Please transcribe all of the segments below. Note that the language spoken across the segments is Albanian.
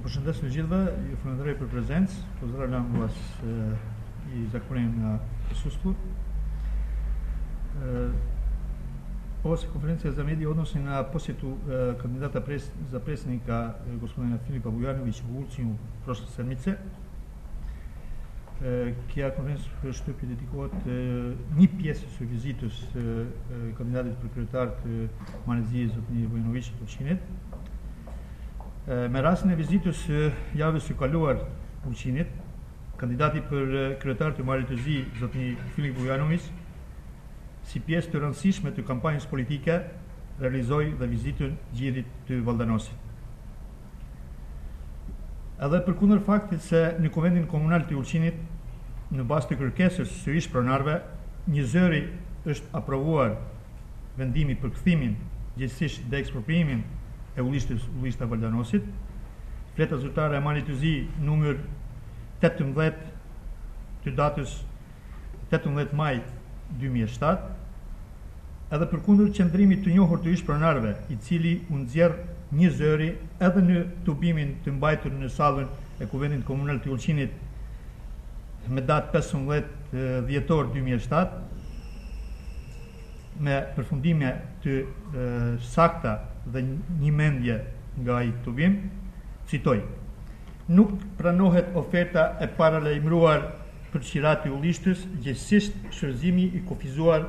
përshëndes të gjithëve, ju falenderoj për prezencë, pozdrawiam was i zakonim na prisustvu. Ova se konferencija za medije odnosi na posjetu kandidata za predsjednika gospodina Filipa Vujanovića u Ulcinju prošle sedmice. Kjo konferencë shtypi dedikohet një pjesë së vizitës kandidatit për kryetar të Malezisë zotni Vujanović të Ulcinit. Me rastin e vizitës javës së kaluar Ulcinit, kandidati për kryetar të Malezisë zotni Filip Vujanović, si pjesë të rëndësishme të kampanjës politike, realizoi dhe vizitën gjidhit të Valdanosit. Edhe përkundër faktit se në Konventin Komunal të Ulcinit, në bazë të kërkesës së ish pronarëve, një zëri është aprovuar vendimi për kthimin, gjithsesi dhe ekspropriimin e ullishta Valdanosit. Fleta zyrtare e Malit të Zi numër 18 të datës 18 maj 2007, edhe përkundër qëndrimit të njohur të ish pronarëve, i cili u nxjerr një zëri edhe në tubimin të mbajtur në sallën e Konventit Komunal të Ulcinit me datë 15 dhjetor 2007, me përfundime të sakta dhe një mendje nga ai tubim, citoj: nuk pranohet oferta e paralajmëruar për qirat i ullishtës, gjithsesi shërzimi i kufizuar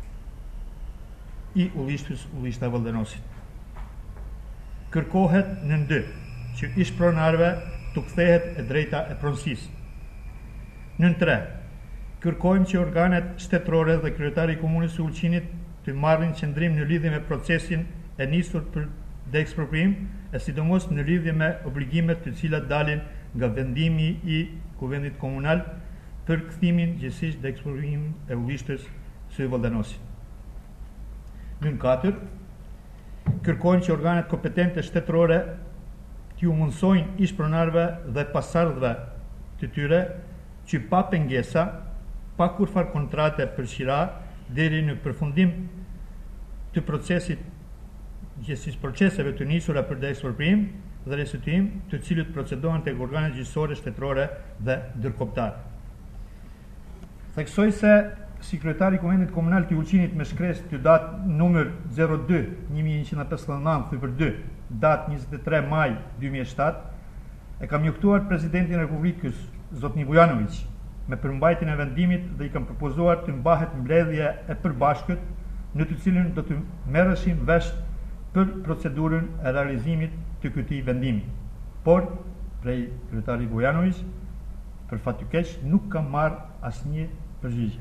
i ullishta Valdanosit. Kërkohet në ndë që ish pronarëve të kthehet e drejta e pronësisë. Në 3, kërkojmë që organet shtetërore dhe kryetari i Komunës së Ulcinit të marrin qëndrim në lidhje me procesin e nisur për deekspropriim, e sidomos në lidhje me obligimet të cilat dalin nga vendimi i Konventit Komunal për kthimin gjithsesi deekspropriim e ullishtës së Valdanosit. Në 4, kërkojnë që organet kompetente shtetërore t'ju mundsojnë ish pronarëve dhe pasardhëve të tyre që pa pengesa, pa kurfar kontrate për qira, deri në përfundim të procesit, gjithsesi proceseve të nisura për deekspropriim dhe restituim, të cilët procedohen tek organet gjyqësore shtetërore dhe ndërkombëtare. Theksoj se si kryetari i Konventit Komunal të Ulcinit me shkresë të datë numër 02/1159/2, datë 23 maj 2007, e kam njoftuar Presidentin e Republikës zotni Vujanović me përmbajtjen e vendimit dhe i kam propozuar të mbahet mbledhje e përbashkët në të cilën do të merreshin vesh për procedurën e realizimit të këtij vendimi. Por prej kryetarit Vujanović, për fat të keq, nuk kam marrë asnjë përgjigje.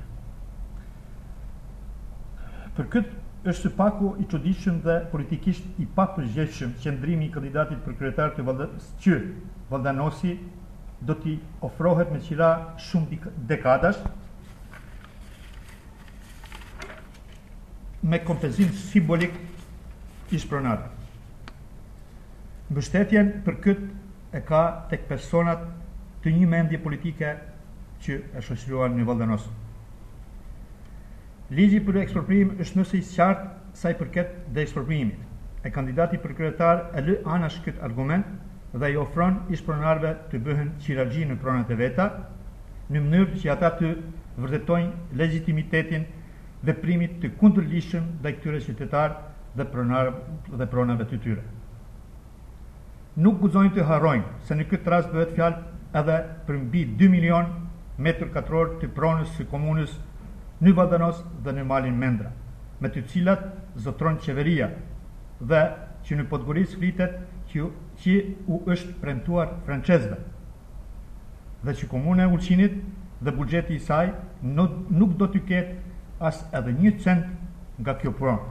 Për këtë është së paku i çuditshëm dhe politikisht i papërgjegjshëm qëndrimi i kandidatit për kryetar të që Valdanosi do t'i ofrohet me qira shumë dekadash me kompenzim simbolik ish pronarëve. Mbështetjen për këtë e ka tek personat të një mendje politike që e shoqëruan në Valdanos. Ligji për ekspropriim është nëse i qartë sa i përket deekspropriimit. E kandidati për kryetar e lë anash këtë argument dhe i ofron ish pronarëve të bëhen qiraxhi në pronat e veta, në mënyrë që ata të vërtetojnë legitimitetin veprimit të kundërligjshëm ndaj këtyre qytetarë dhe pronave të tyre. Nuk guxojnë të harrojnë se në këtë rast bëhet fjalë edhe për mbi 2 milion metër katror të pronës së komunës në Valdanos dhe në malin Mendra, me të cilat zotron qeveria dhe që në Podgoric flitet që u është premtuar francezëve dhe që komuna e Ulcinit dhe buxheti i saj nuk do të ketë as edhe 1 cent nga kjo pronë.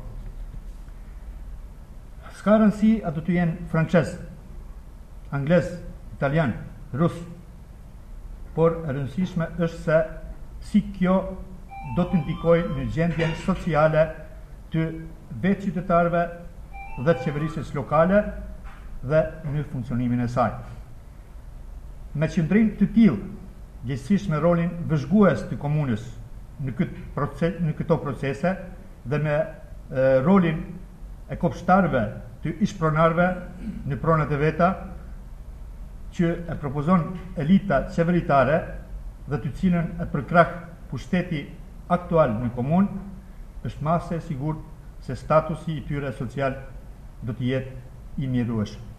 S'ka rëndësi a do të jenë francez, anglez, italian, rus, por e rëndësishme është se si kjo do të ndikojë në gjendjen sociale të vetë qytetarëve dhe të qeverisjes lokale dhe në funksionimin e saj. Me qëndrim të tillë, gjithsesi me rolin vëzhgues të komunës në këto procese dhe me rolin e kopshtarëve të ish pronarëve në pronat e veta, që e propozon elita qeveritare dhe të cilën e përkrah pushteti aktual në komunë, është ma se sigurt se statusi i tyre social do të jetë i mjerueshëm.